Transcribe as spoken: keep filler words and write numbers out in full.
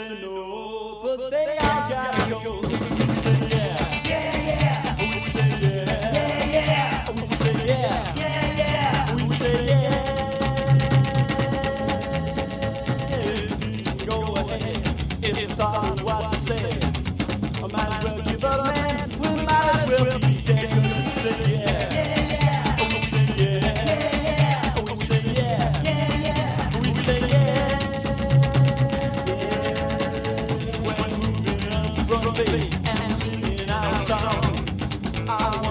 say no, but they all gotta go. Yeah, yeah, yeah. We say yeah, yeah, yeah. We say yeah, yeah, yeah. We say yeah. Go ahead if you thought of what to say. I might as well give up, man. We might as well be dead. 'Cause we say yeah, yeah, yeah. We say yeah, yeah, yeah. We say yeah, yeah, yeah. We say yeah. From the beat and singing our song. I